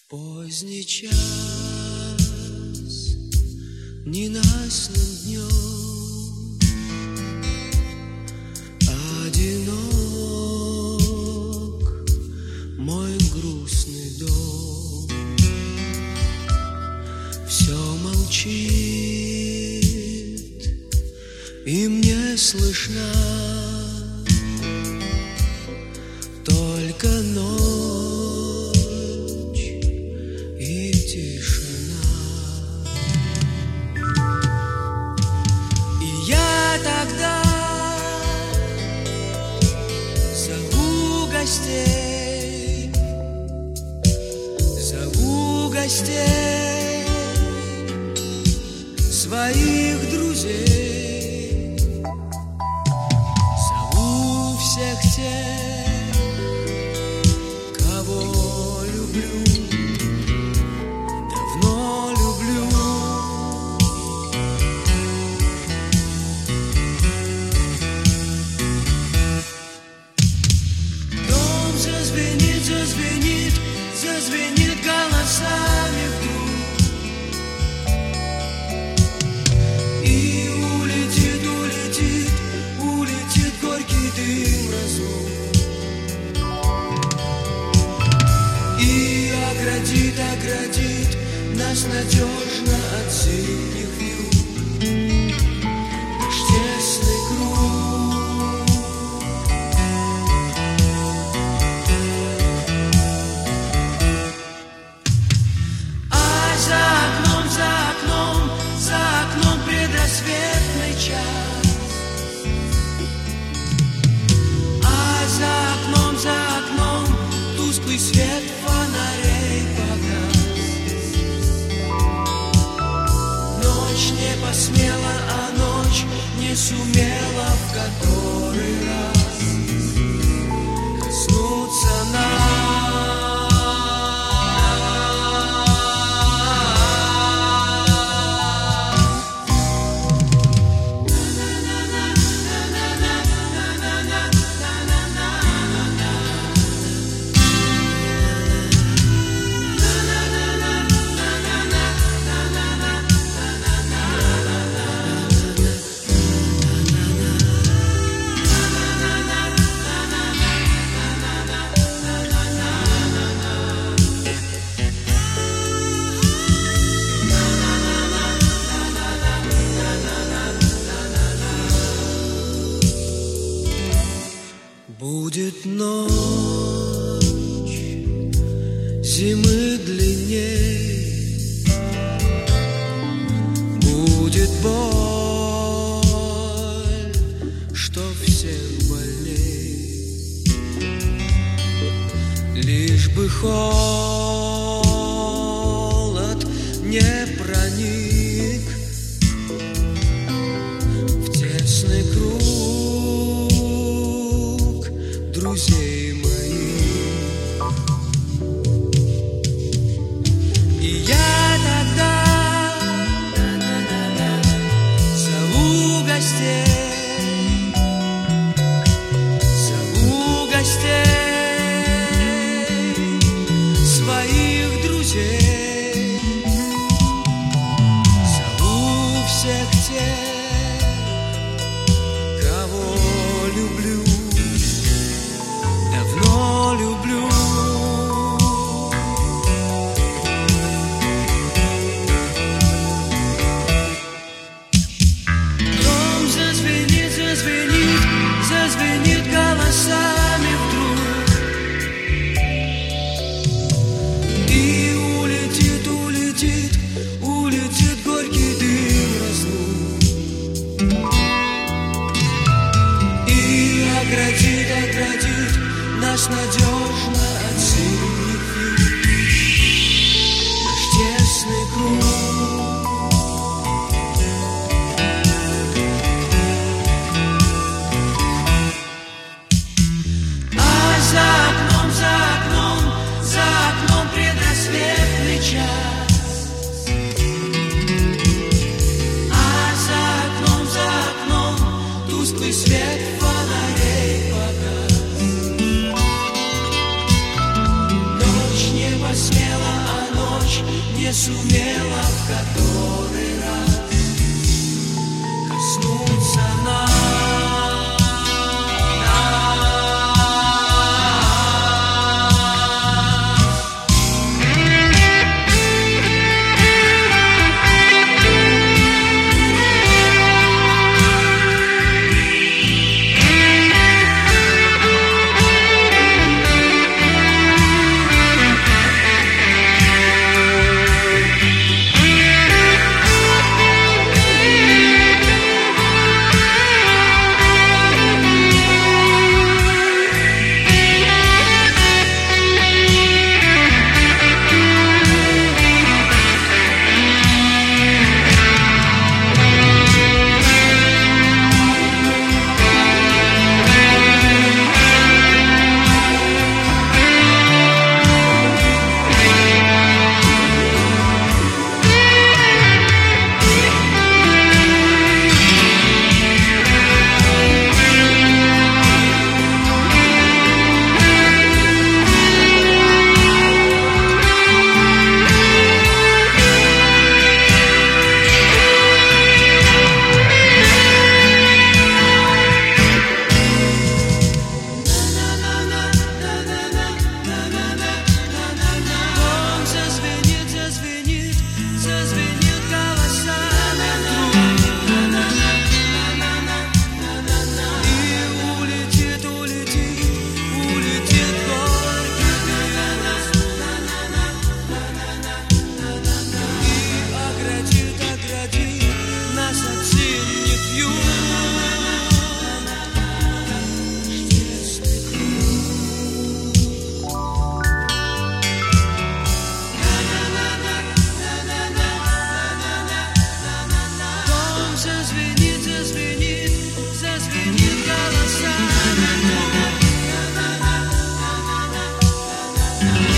Поздний час, ненастным днем, одинок мой грустный дом. Все молчит, и мне слышна только ночь и тишина. И я тогда зову гостей, своих друзей, зову всех тех, кого люблю, давно люблю. Дом зазвенит, зазвенит, зазвенит голосами вдруг, и улетит, улетит, улетит горький дым разлук. И оградит, оградит нас надежно от зимних вьюг наш тесный круг. А за окном предрассветный час. А за окном тусклый свет фонарей погас. Ночь не посмела, а ночь не сумела в который раз коснуться нас. Будет ночь зимы длинней, будет боль, что всех больней, лишь бы холод не проник в тесный круг друзей моих. И я тогда зову гостей, своих друзей, зову всех тех, кого люблю, давно люблю. Дом зазвенит, зазвенит, зазвенит голосами вдруг, и улетит. не сумела в который раз коснуться нас. Зазвенит голоса.